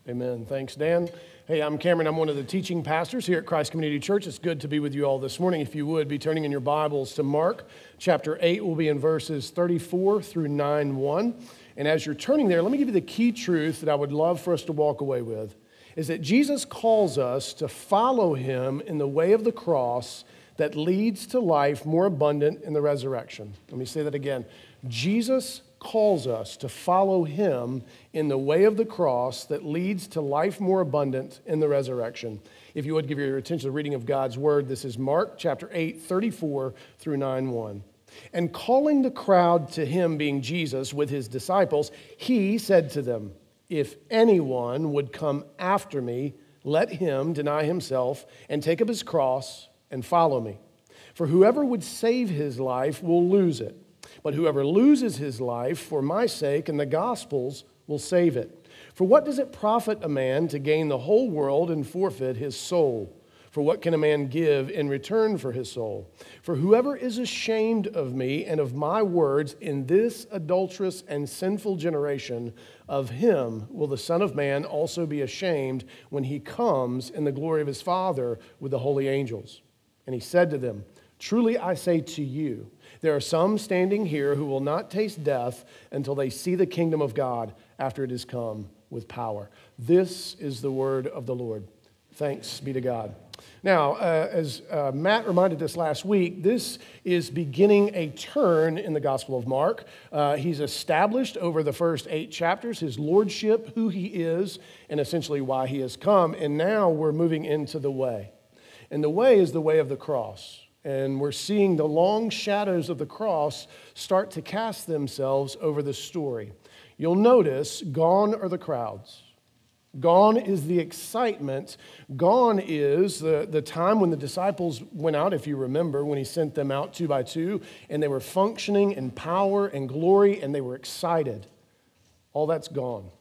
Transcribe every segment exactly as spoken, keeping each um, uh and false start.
Amen. Thanks, Dan. Hey, I'm Cameron. I'm one of the teaching pastors here at Christ Community Church. It's good to be with you all this morning. If you would, be turning in your Bibles to Mark chapter eight. We'll be in verses thirty-four through nine one. And as you're turning there, let me give you the key truth that I would love for us to walk away with, is that Jesus calls us to follow him in the way of the cross that leads to life more abundant in the resurrection. Let me say that again. Jesus calls us to follow him in the way of the cross that leads to life more abundant in the resurrection. If you would give your attention to the reading of God's word, this is Mark chapter eight, thirty-four through nine one. And calling the crowd to him, being Jesus, with his disciples, he said to them, "If anyone would come after me, let him deny himself and take up his cross and follow me. For whoever would save his life will lose it. But whoever loses his life for my sake and the gospel's will save it. For what does it profit a man to gain the whole world and forfeit his soul? For what can a man give in return for his soul? For whoever is ashamed of me and of my words in this adulterous and sinful generation, of him will the Son of Man also be ashamed when he comes in the glory of his Father with the holy angels." And he said to them, "Truly I say to you, there are some standing here who will not taste death until they see the kingdom of God after it has come with power." This is the word of the Lord. Thanks be to God. Now, uh, as uh, Matt reminded us last week, this is beginning a turn in the Gospel of Mark. Uh, he's established over the first eight chapters his lordship, who he is, and essentially why he has come. And now we're moving into the way. And the way is the way of the cross. And we're seeing the long shadows of the cross start to cast themselves over the story. You'll notice, gone are the crowds. Gone is the excitement. Gone is the, the time when the disciples went out, if you remember, when he sent them out two by two, and they were functioning in power and glory, and they were excited. All that's gone.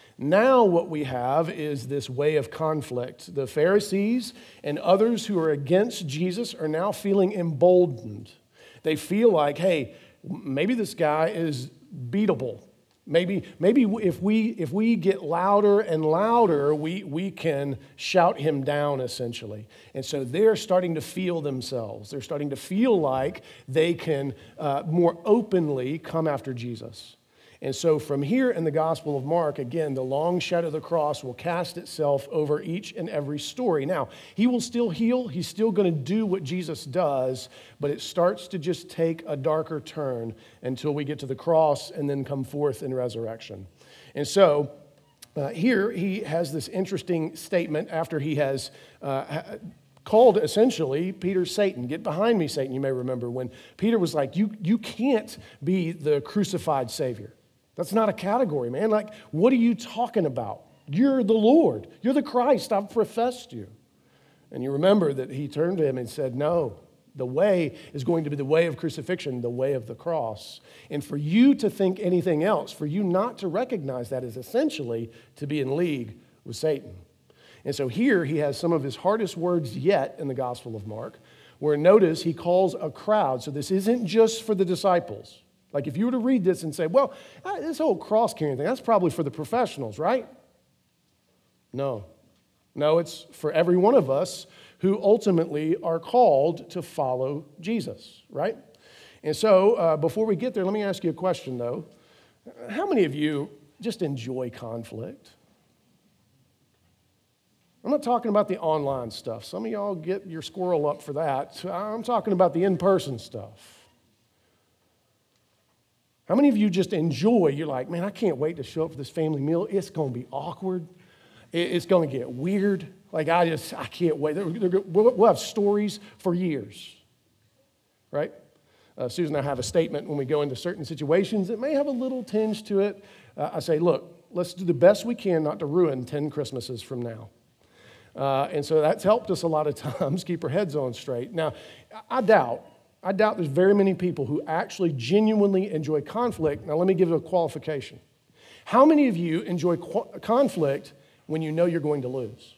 Now what we have is this way of conflict. The Pharisees and others who are against Jesus are now feeling emboldened. They feel like, hey, maybe this guy is beatable. Maybe, maybe if we if we get louder and louder, we, we can shout him down, essentially. And so they're starting to feel themselves. They're starting to feel like they can uh, more openly come after Jesus. And so from here in the Gospel of Mark, again, the long shadow of the cross will cast itself over each and every story. Now, he will still heal. He's still going to do what Jesus does, but it starts to just take a darker turn until we get to the cross and then come forth in resurrection. And so uh, here he has this interesting statement after he has uh, called essentially Peter Satan. "Get behind me, Satan," you may remember, when Peter was like, you, you can't be the crucified Savior. That's not a category, man. Like, what are you talking about? You're the Lord. You're the Christ. I've professed you. And you remember that he turned to him and said, no, the way is going to be the way of crucifixion, the way of the cross. And for you to think anything else, for you not to recognize that, is essentially to be in league with Satan. And so here he has some of his hardest words yet in the Gospel of Mark, where notice he calls a crowd. So this isn't just for the disciples. Like if you were to read this and say, well, this whole cross-carrying thing, that's probably for the professionals, right? No. No, it's for every one of us who ultimately are called to follow Jesus, right? And so uh, before we get there, let me ask you a question, though. How many of you just enjoy conflict? I'm not talking about the online stuff. Some of y'all get your squirrel up for that. I'm talking about the in-person stuff. How many of you just enjoy, you're like, man, I can't wait to show up for this family meal. It's going to be awkward. It's going to get weird. Like, I just, I can't wait. They're, they're, we'll have stories for years, right? Uh, Susan and I have a statement when we go into certain situations that may have a little tinge to it. Uh, I say, look, let's do the best we can not to ruin ten Christmases from now. Uh, and so that's helped us a lot of times keep our heads on straight. Now, I doubt, I doubt there's very many people who actually genuinely enjoy conflict. Now, let me give it a qualification. How many of you enjoy qu- conflict when you know you're going to lose?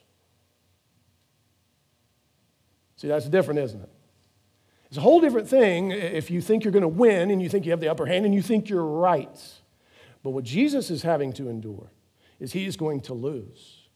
See, that's different, isn't it? It's a whole different thing if you think you're going to win and you think you have the upper hand and you think you're right. But what Jesus is having to endure is he is going to lose.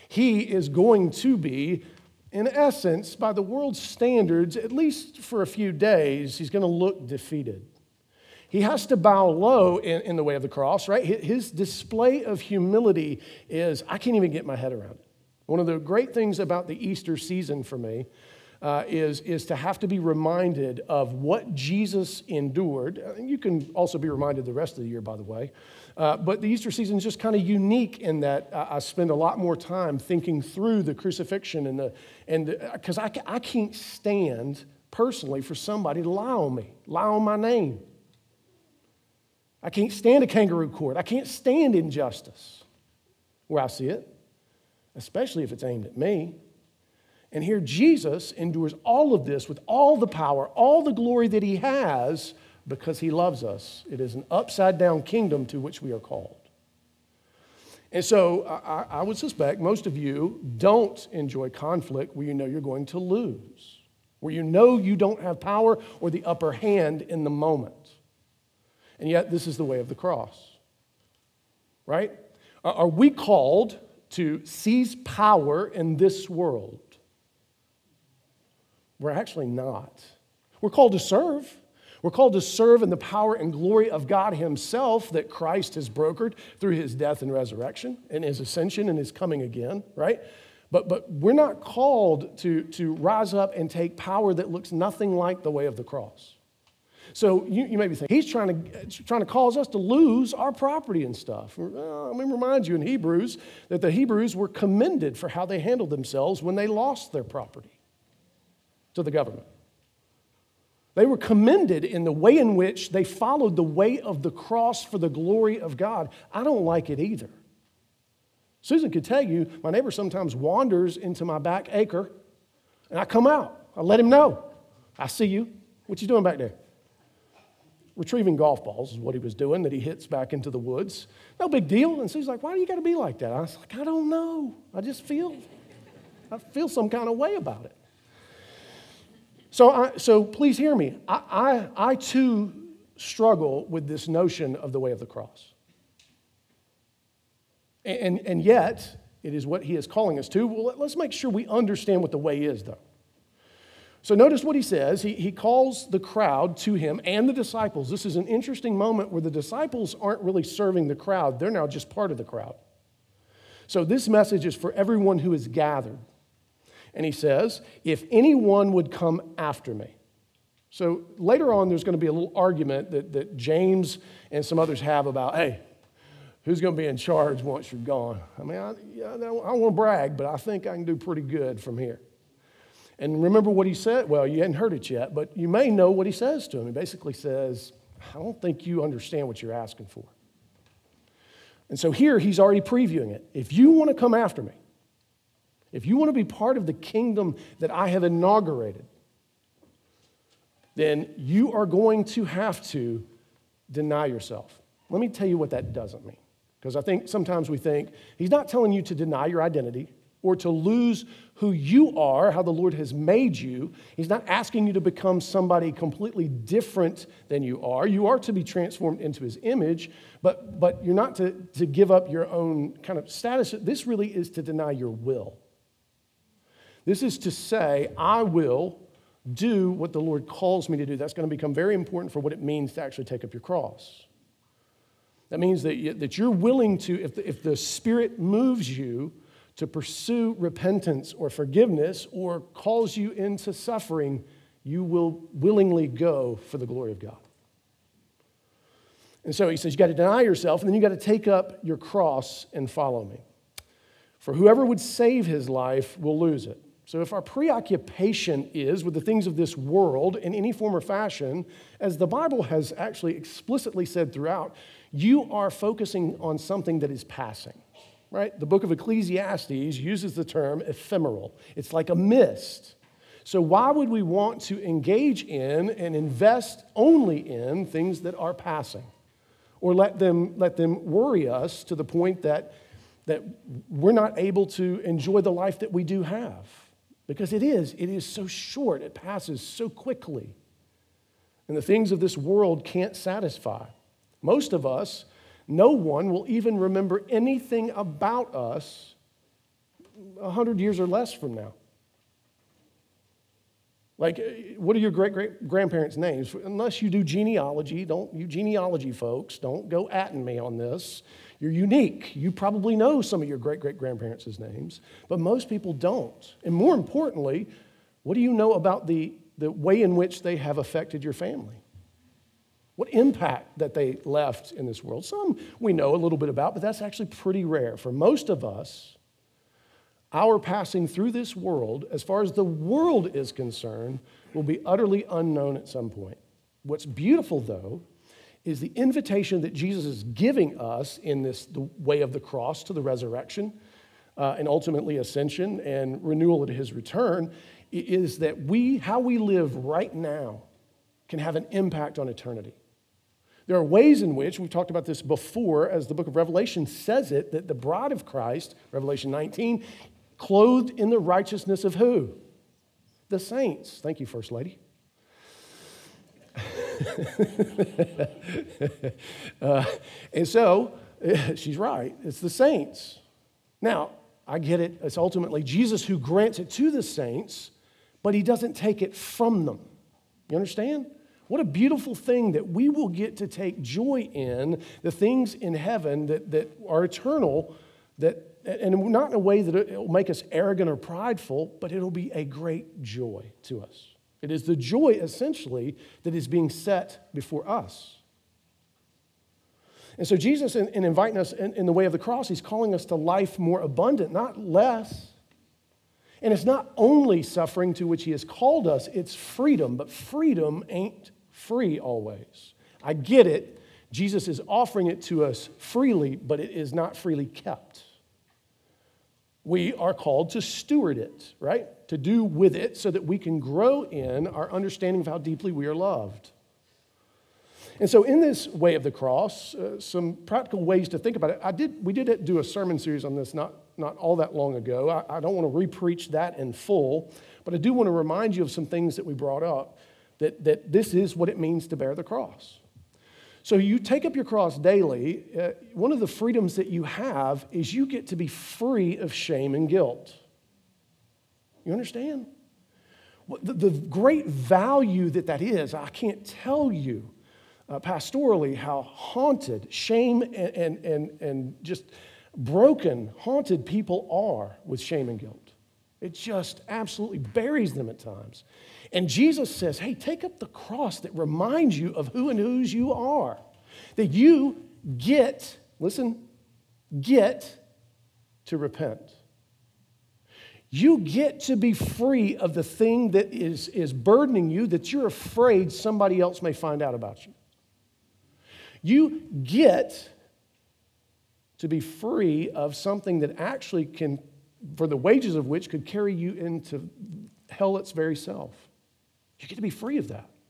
He is going to be, in essence, by the world's standards, at least for a few days, he's going to look defeated. He has to bow low in, in the way of the cross, right? His display of humility is, I can't even get my head around it. One of the great things about the Easter season for me uh, is, is to have to be reminded of what Jesus endured. You can also be reminded the rest of the year, by the way. Uh, but the Easter season is just kind of unique in that uh, I spend a lot more time thinking through the crucifixion and the, and because I, I can't stand personally for somebody to lie on me, lie on my name. I can't stand a kangaroo court. I can't stand injustice where I see it, especially if it's aimed at me. And here Jesus endures all of this with all the power, all the glory that he has because he loves us. It is an upside-down kingdom to which we are called. And so I, I would suspect most of you don't enjoy conflict where you know you're going to lose, where you know you don't have power or the upper hand in the moment. And yet, this is the way of the cross, right? Are we called to seize power in this world? We're actually not. We're called to serve. We're called to serve in the power and glory of God himself that Christ has brokered through his death and resurrection and his ascension and his coming again, right? But, but we're not called to, to rise up and take power that looks nothing like the way of the cross. So you, you may be thinking, he's trying to, trying to cause us to lose our property and stuff. Well, let me remind you in Hebrews that the Hebrews were commended for how they handled themselves when they lost their property to the government. They were commended in the way in which they followed the way of the cross for the glory of God. I don't like it either. Susan could tell you, my neighbor sometimes wanders into my back acre, and I come out. I let him know. I see you. What you doing back there? Retrieving golf balls is what he was doing, that he hits back into the woods. No big deal. And Susan's like, why do you got to be like that? I was like, I don't know. I just feel, I feel some kind of way about it. So, I, so please hear me. I, I, I too struggle with this notion of the way of the cross. And, and yet, it is what he is calling us to. Well, let's make sure we understand what the way is, though. So notice what he says. He, he calls the crowd to him and the disciples. This is an interesting moment where the disciples aren't really serving the crowd. They're now just part of the crowd. So this message is for everyone who is gathered. And he says, if anyone would come after me. So later on, there's going to be a little argument that, that James and some others have about, hey, who's going to be in charge once you're gone? I mean, I, I don't, I don't want to brag, but I think I can do pretty good from here. And remember what he said? Well, you hadn't heard it yet, but you may know what he says to him. He basically says, I don't think you understand what you're asking for. And so here he's already previewing it. If you want to come after me, if you want to be part of the kingdom that I have inaugurated, then you are going to have to deny yourself. Let me tell you what that doesn't mean. Because I think sometimes we think he's not telling you to deny your identity or to lose who you are, how the Lord has made you. He's not asking you to become somebody completely different than you are. You are to be transformed into his image, but, but you're not to, to give up your own kind of status. This really is to deny your will. This is to say, I will do what the Lord calls me to do. That's going to become very important for what it means to actually take up your cross. That means that, you, that you're willing to, if the, if the Spirit moves you to pursue repentance or forgiveness or calls you into suffering, you will willingly go for the glory of God. And so he says, you got to deny yourself, and then you got to take up your cross and follow me. For whoever would save his life will lose it. So if our preoccupation is with the things of this world in any form or fashion, as the Bible has actually explicitly said throughout, you are focusing on something that is passing, right? The book of Ecclesiastes uses the term ephemeral. It's like a mist. So why would we want to engage in and invest only in things that are passing? Or let them, let them worry us to the point that, that we're not able to enjoy the life that we do have? Because it is, it is so short, it passes so quickly. And the things of this world can't satisfy. Most of us, no one will even remember anything about us one hundred years or less from now? Like, what are your great-great-grandparents' names? Unless you do genealogy, don't, you genealogy folks, don't go atting me on this. You're unique. You probably know some of your great-great-grandparents' names, but most people don't. And more importantly, what do you know about the, the way in which they have affected your family? What impact that they left in this world? Some we know a little bit about, but that's actually pretty rare. For most of us, our passing through this world, as far as the world is concerned, will be utterly unknown at some point. What's beautiful, though, is the invitation that Jesus is giving us in this the way of the cross to the resurrection uh, and ultimately ascension and renewal at his return, is that we, how we live right now can have an impact on eternity. There are ways in which, we've talked about this before, as the book of Revelation says it, that the bride of Christ, Revelation nineteen, clothed in the righteousness of who? The saints. Thank you, First Lady. uh, and so, she's right. It's the saints. Now, I get it. It's ultimately Jesus who grants it to the saints, but he doesn't take it from them. You understand? What a beautiful thing that we will get to take joy in, the things in heaven that, that are eternal, that, and not in a way that it will make us arrogant or prideful, but it'll be a great joy to us. It is the joy, essentially, that is being set before us. And so Jesus, in, in inviting us in, in the way of the cross, he's calling us to life more abundant, not less. And it's not only suffering to which he has called us, it's freedom, but freedom ain't free always. I get it. Jesus is offering it to us freely, but it is not freely kept. We are called to steward it, right? To do with it so that we can grow in our understanding of how deeply we are loved. And so in this way of the cross, uh, some practical ways to think about it. I did. We did do a sermon series on this not, not all that long ago. I, I don't want to re-preach that in full, but I do want to remind you of some things that we brought up, that, that this is what it means to bear the cross. So you take up your cross daily. Uh, one of the freedoms that you have is you get to be free of shame and guilt. You understand? The, the great value that that is, I can't tell you uh, pastorally how haunted, shame and, and, and, and just broken, haunted people are with shame and guilt. It just absolutely buries them at times. And Jesus says, hey, take up the cross that reminds you of who and whose you are. That you get, listen, get to repent. You get to be free of the thing that is, is burdening you, that you're afraid somebody else may find out about you. You get to be free of something that actually can, for the wages of which could carry you into hell its very self. You get to be free of that.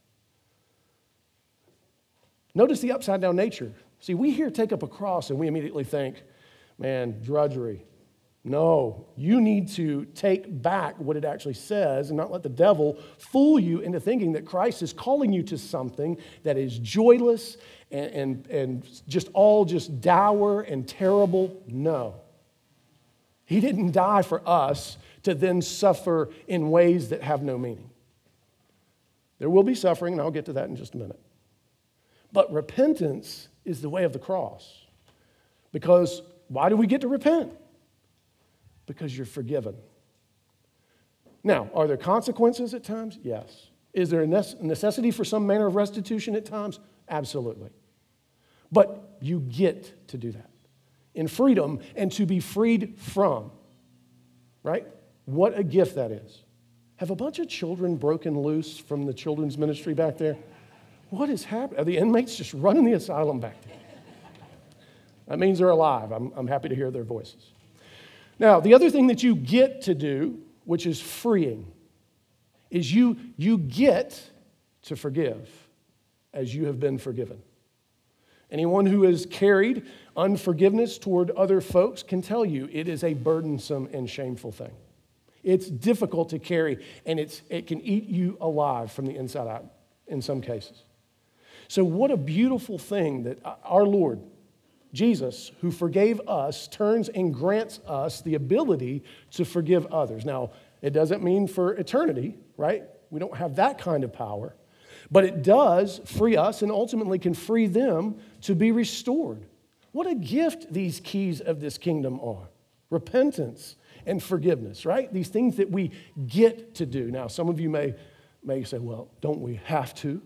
Notice the upside down nature. See, we here take up a cross and we immediately think, man, drudgery. No, you need to take back what it actually says and not let the devil fool you into thinking that Christ is calling you to something that is joyless and, and, and just all just dour and terrible. No. He didn't die for us to then suffer in ways that have no meaning. There will be suffering, and I'll get to that in just a minute. But repentance is the way of the cross. Because why do we get to repent? Because you're forgiven. Now, are there consequences at times? Yes. Is there a necessity for some manner of restitution at times? Absolutely. But you get to do that in freedom and to be freed from, right? What a gift that is. Have a bunch of children broken loose from the children's ministry back there? What is happening? Are the inmates just running the asylum back there? That means they're alive. I'm, I'm happy to hear their voices. Now, the other thing that you get to do, which is freeing, is you, you get to forgive as you have been forgiven. Anyone who has carried unforgiveness toward other folks can tell you it is a burdensome and shameful thing. It's difficult to carry, and it's, it can eat you alive from the inside out in some cases. So what a beautiful thing that our Lord, Jesus, who forgave us, turns and grants us the ability to forgive others. Now, it doesn't mean for eternity, right? We don't have that kind of power. But it does free us and ultimately can free them to be restored. What a gift these keys of this kingdom are. Repentance and forgiveness, right? These things that we get to do. Now, some of you may, may say, well, don't we have to?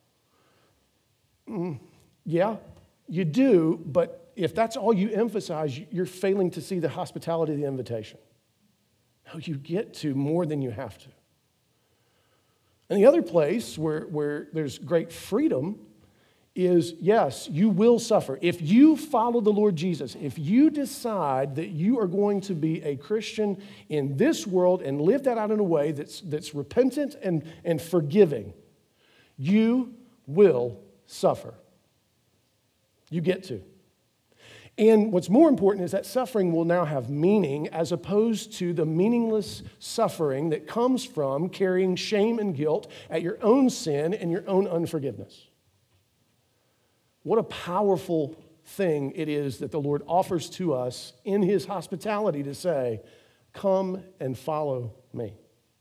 Mm, yeah, you do, but if that's all you emphasize, you're failing to see the hospitality of the invitation. No, you get to more than you have to. And the other place where, where there's great freedom is, yes, you will suffer. If you follow the Lord Jesus, if you decide that you are going to be a Christian in this world and live that out in a way that's, that's repentant and, and forgiving, you will suffer. You get to. And what's more important is that suffering will now have meaning as opposed to the meaningless suffering that comes from carrying shame and guilt at your own sin and your own unforgiveness. What a powerful thing it is that the Lord offers to us in his hospitality to say, come and follow me.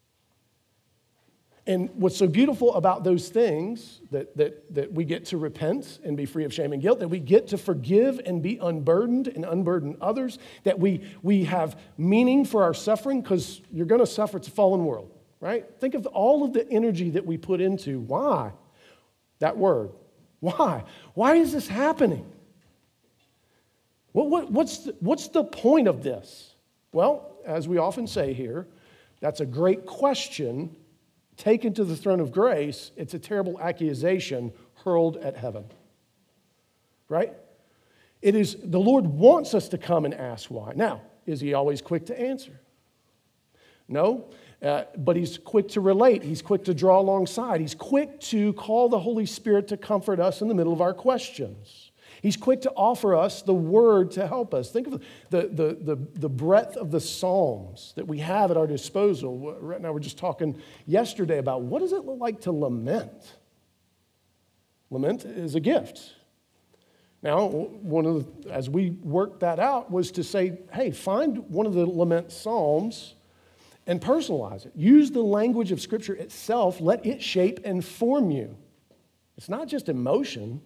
And what's so beautiful about those things, that, that, that we get to repent and be free of shame and guilt, that we get to forgive and be unburdened and unburden others, that we, we have meaning for our suffering, because you're going to suffer. It's a fallen world, right? Think of all of the energy that we put into why that word. Why? Why is this happening? What, what, what's, the, what's the point of this? Well, as we often say here, that's a great question taken to the throne of grace. It's a terrible accusation hurled at heaven. Right? It is, the Lord wants us to come and ask why. Now, is he always quick to answer? No, uh, but he's quick to relate. He's quick to draw alongside. He's quick to call the Holy Spirit to comfort us in the middle of our questions. He's quick to offer us the word to help us. Think of the, the, the, the breadth of the Psalms that we have at our disposal. Right now we're just talking yesterday about what does it look like to lament? Lament is a gift. Now, one of the, as we worked that out was to say, hey, find one of the lament Psalms and personalize it. Use the language of Scripture itself. Let it shape and form you. It's not just emotion.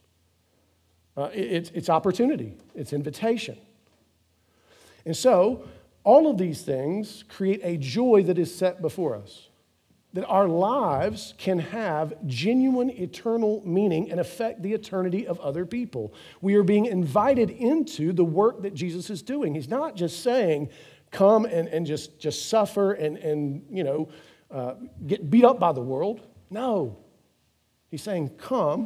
Uh, it's, it's opportunity. It's invitation. And so, all of these things create a joy that is set before us. That our lives can have genuine eternal meaning and affect the eternity of other people. We are being invited into the work that Jesus is doing. He's not just saying, come and, and just, just suffer and, and you know, uh, get beat up by the world. No. He's saying, come,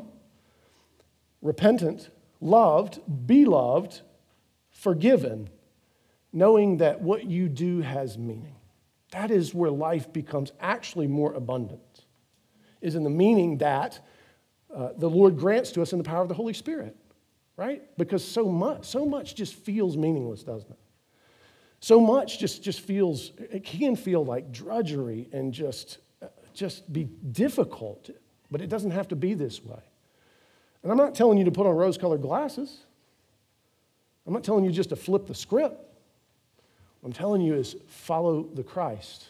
repentant, loved, beloved, forgiven, knowing that what you do has meaning. That is where life becomes actually more abundant, is in the meaning that uh, the Lord grants to us in the power of the Holy Spirit, right? Because so much, so much just feels meaningless, doesn't it? So much just, just feels, it can feel like drudgery and just, uh, just be difficult, but it doesn't have to be this way. And I'm not telling you to put on rose-colored glasses. I'm not telling you just to flip the script. What I'm telling you is follow the Christ.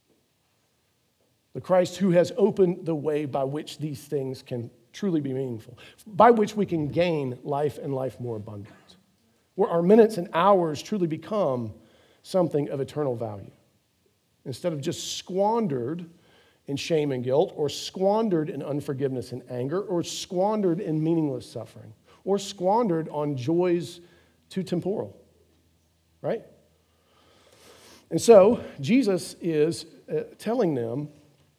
The Christ who has opened the way by which these things can truly be meaningful, by which we can gain life and life more abundant, where our minutes and hours truly become something of eternal value, instead of just squandered in shame and guilt, or squandered in unforgiveness and anger, or squandered in meaningless suffering, or squandered on joys too temporal, right? And so Jesus is uh, telling them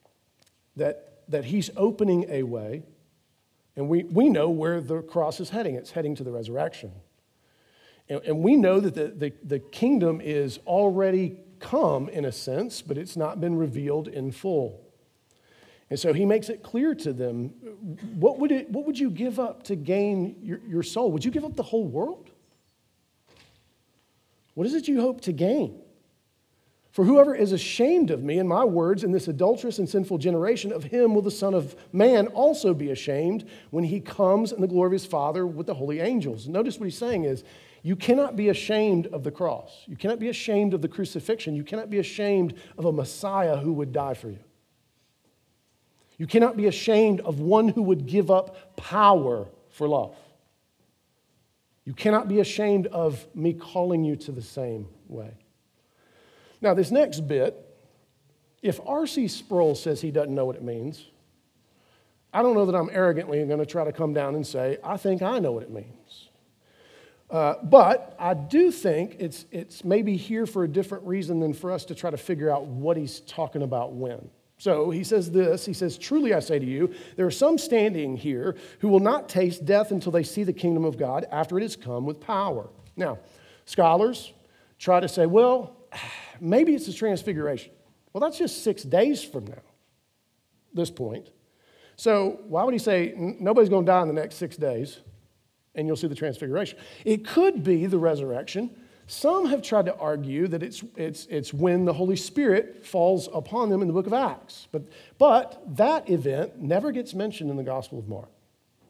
that, that he's opening a way, and we, we know where the cross is heading. It's heading to the resurrection. And, and we know that the, the, the kingdom is already come in a sense, but it's not been revealed in full. And so he makes it clear to them, what would, it, what would you give up to gain your, your soul? Would you give up the whole world? What is it you hope to gain? For whoever is ashamed of me and my words in this adulterous and sinful generation, of him will the Son of Man also be ashamed when he comes in the glory of his Father with the holy angels. Notice what he's saying is, you cannot be ashamed of the cross. You cannot be ashamed of the crucifixion. You cannot be ashamed of a Messiah who would die for you. You cannot be ashamed of one who would give up power for love. You cannot be ashamed of me calling you to the same way. Now, this next bit, if R C Sproul says he doesn't know what it means, I don't know that I'm arrogantly going to try to come down and say, I think I know what it means. Uh, but I do think it's, it's maybe here for a different reason than for us to try to figure out what he's talking about when. So he says this, he says, truly I say to you, there are some standing here who will not taste death until they see the kingdom of God after it has come with power. Now, scholars try to say, well, maybe it's the transfiguration. Well, that's just six days from now, this point. So why would he say nobody's going to die in the next six days and you'll see the transfiguration? It could be the resurrection. Some have tried to argue that it's, it's, it's when the Holy Spirit falls upon them in the book of Acts. But, but that event never gets mentioned in the Gospel of Mark.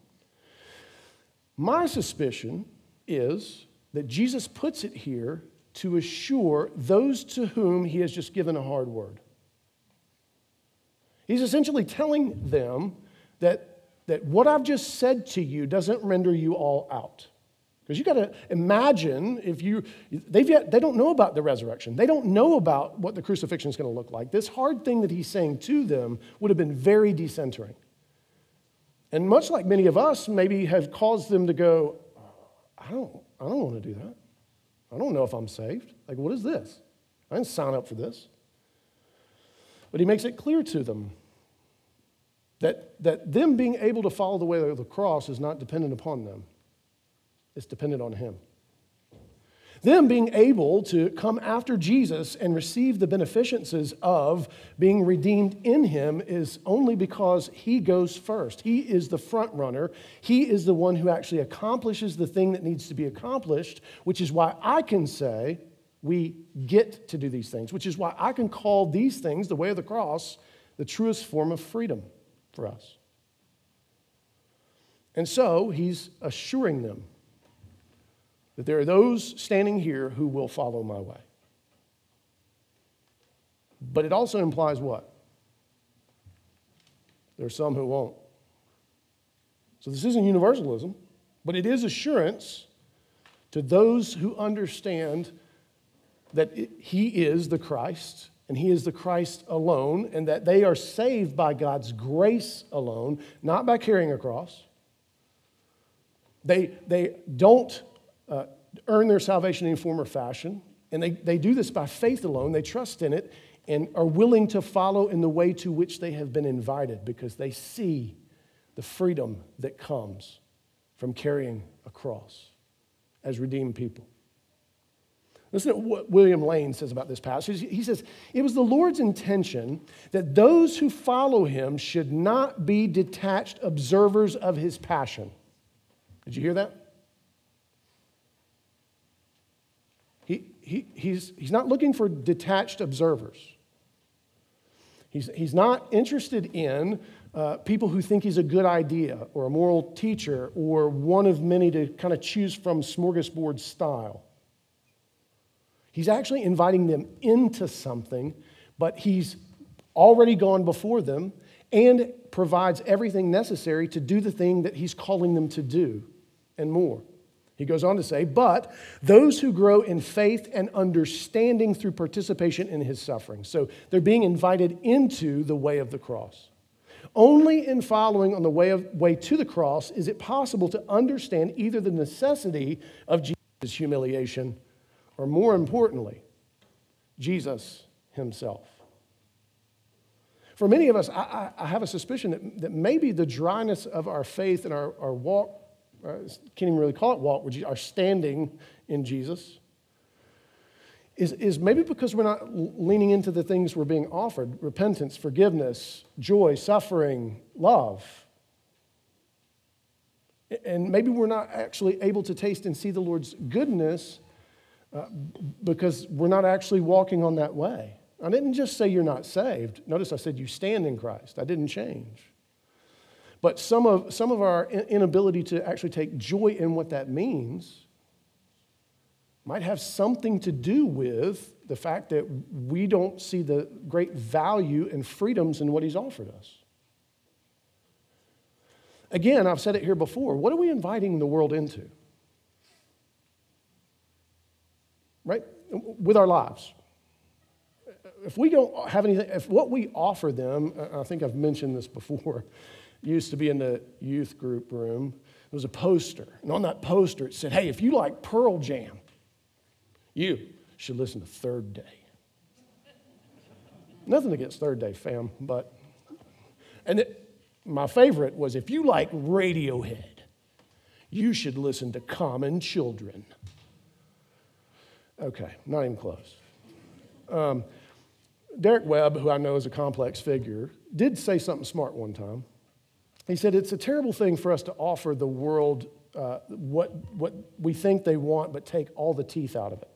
My suspicion is that Jesus puts it here to assure those to whom he has just given a hard word. He's essentially telling them that, that what I've just said to you doesn't render you all out. Because you've got to imagine if you, they've yet, they don't know about the resurrection. They don't know about what the crucifixion is going to look like. This hard thing that he's saying to them would have been very decentering. And much like many of us maybe have caused them to go, I don't, I don't want to do that. I don't know if I'm saved. Like, what is this? I didn't sign up for this. But he makes it clear to them that, that them being able to follow the way of the cross is not dependent upon them. It's dependent on him. Them being able to come after Jesus and receive the beneficences of being redeemed in him is only because he goes first. He is the front runner. He is the one who actually accomplishes the thing that needs to be accomplished, which is why I can say we get to do these things, which is why I can call these things, the way of the cross, the truest form of freedom for us. And so he's assuring them that there are those standing here who will follow my way. But it also implies what? There are some who won't. So this isn't universalism, but it is assurance to those who understand that it, he is the Christ, and he is the Christ alone, and that they are saved by God's grace alone, not by carrying a cross. They, they don't uh, earn their salvation in any form or fashion, and they, they do this by faith alone. They trust in it and are willing to follow in the way to which they have been invited because they see the freedom that comes from carrying a cross as redeemed people. Listen to what William Lane says about this passage. He says, it was the Lord's intention that those who follow him should not be detached observers of his passion. Did you hear that? He, he, he's, he's not looking for detached observers. He's, he's not interested in uh, people who think he's a good idea or a moral teacher or one of many to kind of choose from smorgasbord style. He's actually inviting them into something, but he's already gone before them and provides everything necessary to do the thing that he's calling them to do and more. He goes on to say, but those who grow in faith and understanding through participation in his suffering. So they're being invited into the way of the cross. Only in following on the way, of, way to the cross is it possible to understand either the necessity of Jesus' humiliation or, more importantly, Jesus himself. For many of us, I, I have a suspicion that, that maybe the dryness of our faith and our, our walk, I can't even really call it walk, our standing in Jesus, is, is maybe because we're not leaning into the things we're being offered: repentance, forgiveness, joy, suffering, love. And maybe we're not actually able to taste and see the Lord's goodness uh, because we're not actually walking on that way. I didn't just say you're not saved. Notice I said you stand in Christ. I didn't change. But some of, some of our inability to actually take joy in what that means might have something to do with the fact that we don't see the great value and freedoms in what he's offered us. Again, I've said it here before. What are we inviting the world into? Right? With our lives. If we don't have anything, if what we offer them, I think I've mentioned this before, used to be in the youth group room, there was a poster. And on that poster, it said, hey, if you like Pearl Jam, you should listen to Third Day. Nothing against Third Day, fam, but, and it, my favorite was, if you like Radiohead, you should listen to Common Children. Okay, not even close. Um, Derek Webb, who I know is a complex figure, did say something smart one time. He said, it's a terrible thing for us to offer the world uh, what, what we think they want, but take all the teeth out of it.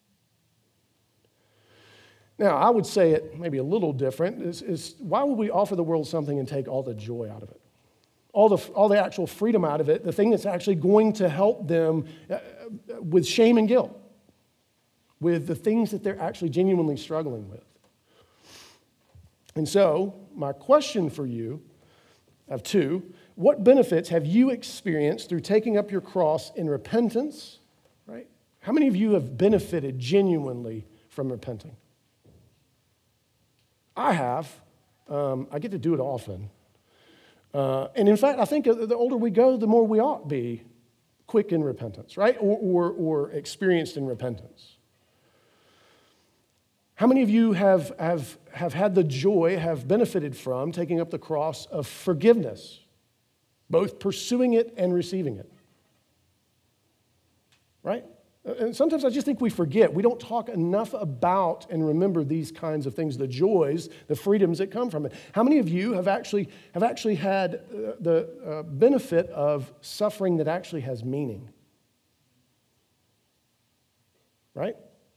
Now, I would say it maybe a little different. Is, is why would we offer the world something and take all the joy out of it? All the, all the actual freedom out of it, the thing that's actually going to help them uh, with shame and guilt, with the things that they're actually genuinely struggling with. And so, my question for you, I have two. What benefits have you experienced through taking up your cross in repentance, right? How many of you have benefited genuinely from repenting? I have. Um, I get to do it often. Uh, and in fact, I think the older we go, the more we ought be quick in repentance, right? Or, or, or experienced in repentance. How many of you have, have, have had the joy, have benefited from taking up the cross of forgiveness, both pursuing it and receiving it? Right? And sometimes I just think we forget. We don't talk enough about and remember these kinds of things, the joys, the freedoms that come from it. How many of you have actually, have actually had uh, the uh, benefit of suffering that actually has meaning? Right?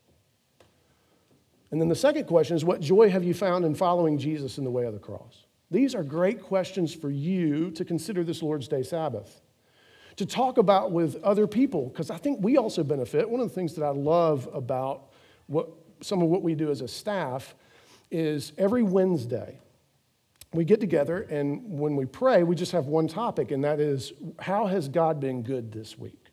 And then the second question is, what joy have you found in following Jesus in the way of the cross? These are great questions for you to consider this Lord's Day Sabbath, to talk about with other people, because I think we also benefit. One of the things that I love about what some of what we do as a staff is every Wednesday we get together, and when we pray, we just have one topic, and that is, how has God been good this week?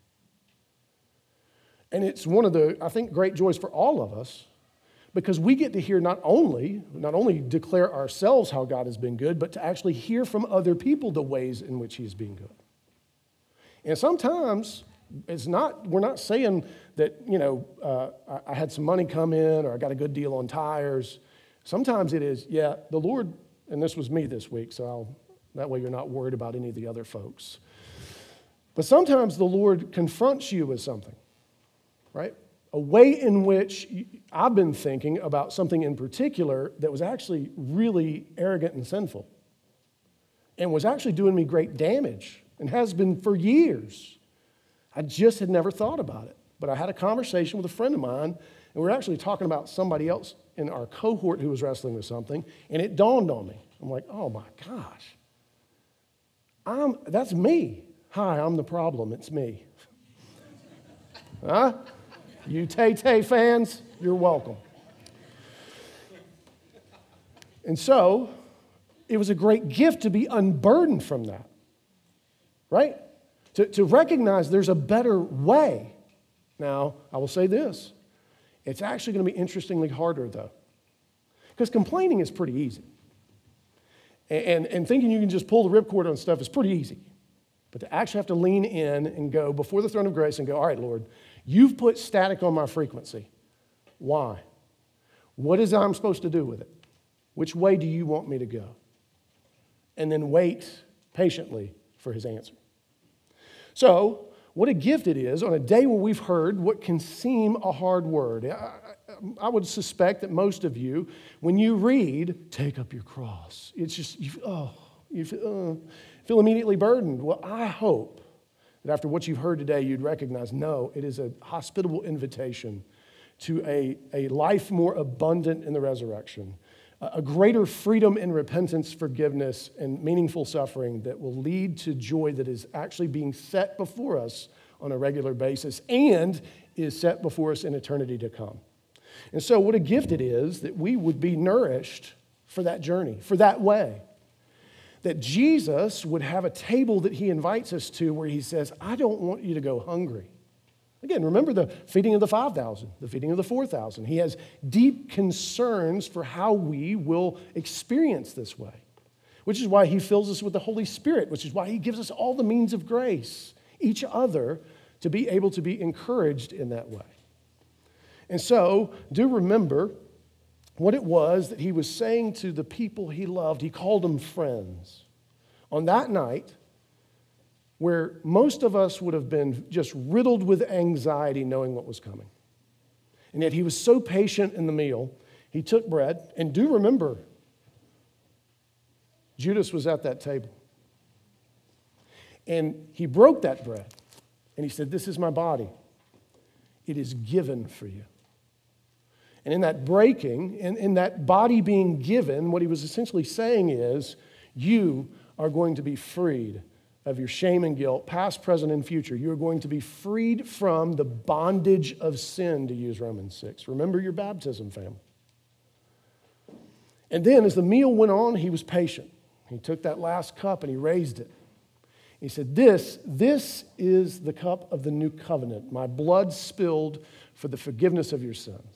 And it's one of the, I think, great joys for all of us, because we get to hear not only, not only declare ourselves how God has been good, but to actually hear from other people the ways in which he's been good. And sometimes it's not, we're not saying that, you know, uh, I, I had some money come in or I got a good deal on tires. Sometimes it is, yeah, the Lord, and this was me this week, so I'll, that way you're not worried about any of the other folks. But sometimes the Lord confronts you with something, right? A way in which I've been thinking about something in particular that was actually really arrogant and sinful and was actually doing me great damage and has been for years. I just had never thought about it. But I had a conversation with a friend of mine, and we were actually talking about somebody else in our cohort who was wrestling with something, and it dawned on me. I'm like, oh my gosh, I'm, that's me. Hi, I'm the problem. It's me. Huh? You Tay-Tay fans, you're welcome. And so, it was a great gift to be unburdened from that, right? To, to recognize there's a better way. Now, I will say this. It's actually going to be interestingly harder, though. Because complaining is pretty easy. And, and, and thinking you can just pull the ripcord on stuff is pretty easy. But to actually have to lean in and go before the throne of grace and go, all right, Lord, you've put static on my frequency. Why? What is I'm supposed to do with it? Which way do you want me to go? And then wait patiently for his answer. So, what a gift it is on a day where we've heard what can seem a hard word. I, I, I would suspect that most of you, when you read, take up your cross, it's just, you, oh, you feel, uh, feel immediately burdened. Well, I hope that after what you've heard today, you'd recognize, no, it is a hospitable invitation to a, a life more abundant in the resurrection, a greater freedom in repentance, forgiveness, and meaningful suffering that will lead to joy that is actually being set before us on a regular basis and is set before us in eternity to come. And so what a gift it is that we would be nourished for that journey, for that way. That Jesus would have a table that he invites us to where he says, I don't want you to go hungry. Again, remember the feeding of the five thousand, the feeding of the four thousand. He has deep concerns for how we will experience this way, which is why he fills us with the Holy Spirit, which is why he gives us all the means of grace, each other, to be able to be encouraged in that way. And so, do remember what it was that he was saying to the people he loved. He called them friends. On that night, where most of us would have been just riddled with anxiety knowing what was coming. And yet he was so patient in the meal, he took bread, and do remember, Judas was at that table. And he broke that bread, and he said, this is my body. It is given for you. And in that breaking, in, in that body being given, what he was essentially saying is, you are going to be freed of your shame and guilt, past, present, and future. You're going to be freed from the bondage of sin, to use Romans six. Remember your baptism, family. And then as the meal went on, he was patient. He took that last cup and he raised it. He said, this, this is the cup of the new covenant, my blood spilled for the forgiveness of your sins.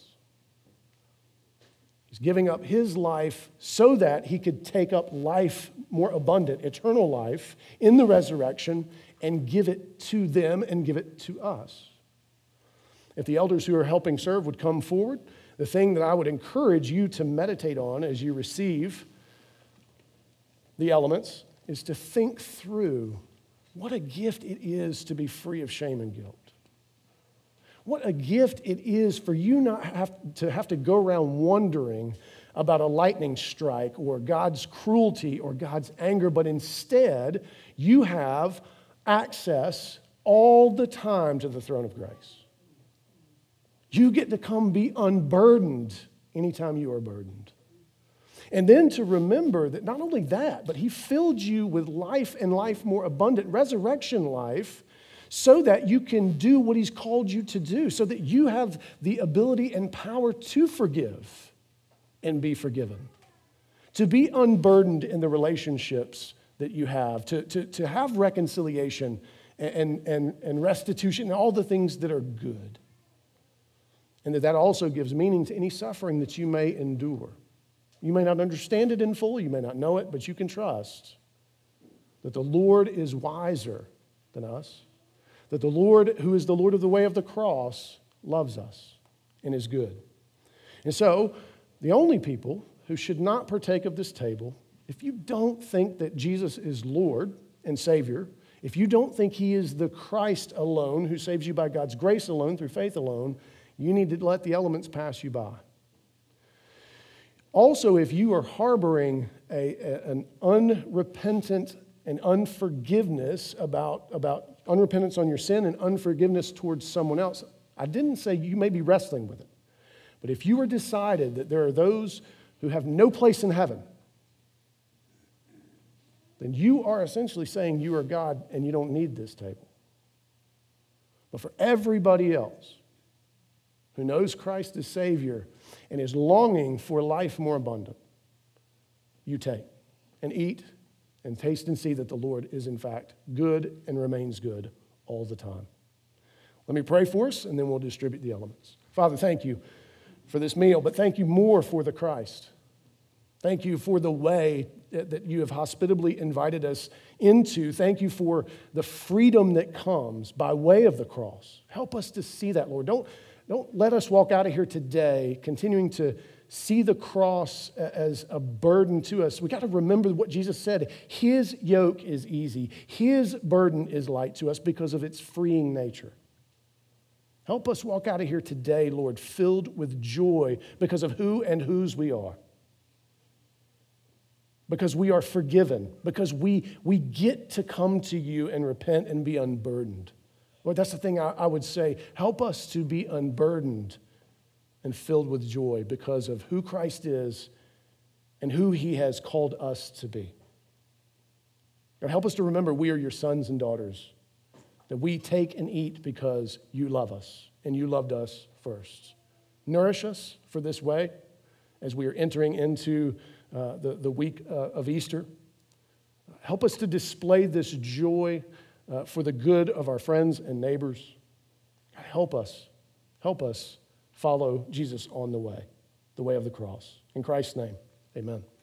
He's giving up his life so that he could take up life more abundant, eternal life in the resurrection and give it to them and give it to us. If the elders who are helping serve would come forward, the thing that I would encourage you to meditate on as you receive the elements is to think through what a gift it is to be free of shame and guilt. What a gift it is for you not have to have to go around wondering about a lightning strike or God's cruelty or God's anger, but instead you have access all the time to the throne of grace. You get to come be unburdened anytime you are burdened. And then to remember that not only that, but he filled you with life and life more abundant, resurrection life, so that you can do what he's called you to do, so that you have the ability and power to forgive and be forgiven, to be unburdened in the relationships that you have, to, to, to have reconciliation and, and, and restitution and all the things that are good. And that that also gives meaning to any suffering that you may endure. You may not understand it in full, you may not know it, but you can trust that the Lord is wiser than us, that the Lord, who is the Lord of the way of the cross, loves us and is good. And so, the only people who should not partake of this table, if you don't think that Jesus is Lord and Savior, if you don't think he is the Christ alone who saves you by God's grace alone, through faith alone, you need to let the elements pass you by. Also, if you are harboring a, a, an unrepentant and unforgiveness about, about unrepentance on your sin and unforgiveness towards someone else, I didn't say you may be wrestling with it. But if you are decided that there are those who have no place in heaven, then you are essentially saying you are God and you don't need this table. But for everybody else who knows Christ as Savior and is longing for life more abundant, you take and eat and taste and see that the Lord is in fact good and remains good all the time. Let me pray for us and then we'll distribute the elements. Father, thank you for this meal, but thank you more for the Christ. Thank you for the way that you have hospitably invited us into. Thank you for the freedom that comes by way of the cross. Help us to see that, Lord. Don't, don't let us walk out of here today continuing to see the cross as a burden to us. We got to remember what Jesus said. His yoke is easy. His burden is light to us because of its freeing nature. Help us walk out of here today, Lord, filled with joy because of who and whose we are. Because we are forgiven. Because we, we get to come to you and repent and be unburdened. Lord, that's the thing I, I would say. Help us to be unburdened and filled with joy because of who Christ is and who he has called us to be. God, help us to remember we are your sons and daughters, that we take and eat because you love us and you loved us first. Nourish us for this way as we are entering into uh, the, the week uh, of Easter. Help us to display this joy uh, for the good of our friends and neighbors. God, help us, help us follow Jesus on the way, the way of the cross. In Christ's name, amen.